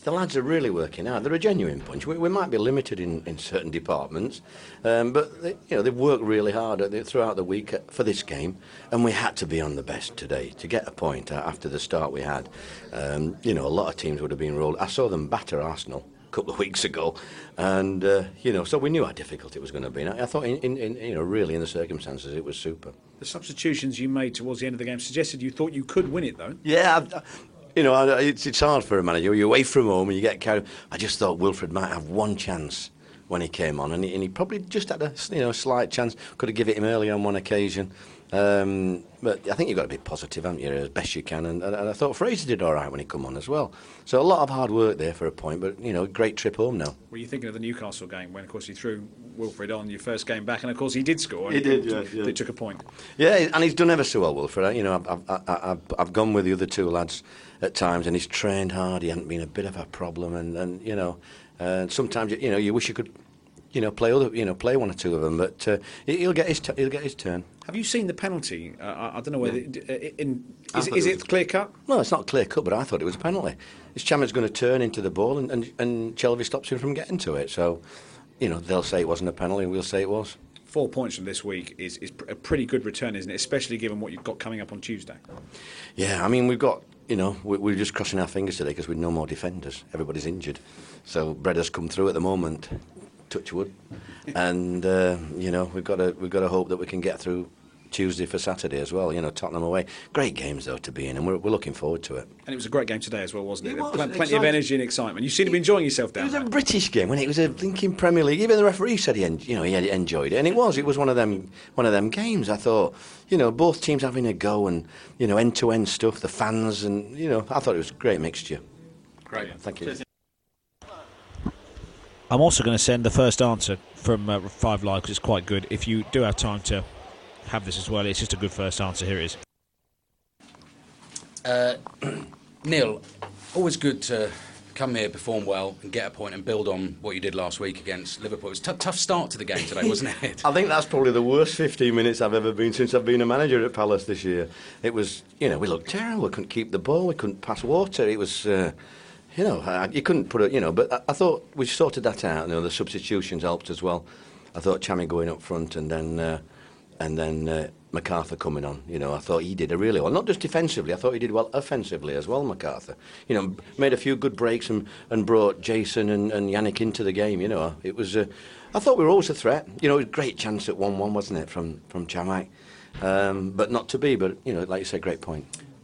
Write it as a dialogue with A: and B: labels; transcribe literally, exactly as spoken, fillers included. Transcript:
A: The lads are really working hard. They're a genuine bunch. We, we might be limited in, in certain departments, um, but they, you know they've worked really hard at the, throughout the week for this game, and we had to be on the best today to get a point after the start we had. Um, you know, a lot of teams would have been rolled. I saw them batter Arsenal a couple of weeks ago, and uh, you know, so we knew how difficult it was going to be. And I, I thought, in, in, in, you know, really in the circumstances, it was super.
B: The substitutions you made towards the end of the game suggested you thought you could win it, though.
A: Yeah. I, I, You know, it's it's hard for a manager. You're away from home and you get carried. I just thought Wilfred might have one chance when he came on, and he, and he probably just had a you know slight chance. Could have given it him early on one occasion, um, but I think you've got to be positive, haven't you, as best you can. And, and I thought Fraser did all right when he come on as well. So a lot of hard work there for a point, but you know, great trip home now.
B: Were you thinking of the Newcastle game when, of course, he threw Wilfred on your first game back, and of course he did score.
A: He did, yeah, yeah.
B: They took a point.
A: Yeah, and he's done ever so well, Wilfred. You know, I've I've, I've, I've gone with the other two lads at times, and he's trained hard. He hasn't been a bit of a problem, and, and you know, uh, sometimes you know you wish you could, you know, play other, you know, play one or two of them, but uh, he'll get his t- he'll get his turn.
B: Have you seen the penalty? Uh, I, I don't know whether yeah. it, in, is, is it, it clear cut?
A: No, it's not clear cut, but I thought it was a penalty. This Chamir's going to turn into the ball, and, and and Shelvey stops him from getting to it. So, you know, they'll say it wasn't a penalty, and we'll say it was.
B: Four points from this week is, is a pretty good return, isn't it? Especially given what you've got coming up on Tuesday.
A: Yeah, I mean, we've got, you know, we're just crossing our fingers today because we've no more defenders. Everybody's injured. So Breda's come through at the moment, touch wood. And, uh, you know, we've got to we've got to hope that we can get through Tuesday for Saturday as well. You know, Tottenham away. Great games, though, to be in, and we're, we're looking forward to it.
B: And it was a great game today as well, wasn't it?
A: It was,
B: Pl- plenty
A: exciting.
B: of energy and excitement. You seem to be enjoying yourself down
A: there. It was
B: there.
A: a British game, wasn't it? It was a blinking Premier League. Even the referee said he, en- you know, he had enjoyed it, and it was. It was one of them, one of them games. I thought, you know, both teams having a go, and you know, end-to-end stuff. The fans, and you know, I thought it was a great mixture.
B: Great,
A: thank you.
C: I'm also going to send the first answer from uh, Five Live because it's quite good. If you do have time to have this as well, it's just a good first answer. Here it is.
D: Uh, Neil, always good to come here, perform well, and get a point and build on what you did last week against Liverpool. It was a t- tough start to the game today, wasn't it?
A: I think that's probably the worst fifteen minutes I've ever been since I've been a manager at Palace this year. It was, you know, we looked terrible. We couldn't keep the ball. We couldn't pass water. It was, uh, you know, I, you couldn't put it, you know, but I, I thought we sorted that out. You know, the substitutions helped as well. I thought Chammy going up front and then uh, and then uh, MacArthur coming on. You know, I thought he did a really well. Not just defensively, I thought he did well offensively as well, MacArthur. You know, made a few good breaks and, and brought Jason and, and Yannick into the game, you know. It was, uh, I thought we were always a threat. You know, it was a great chance at one one, wasn't it, from, from Chamak. Um, but not to be, but, you know, like you said, great point.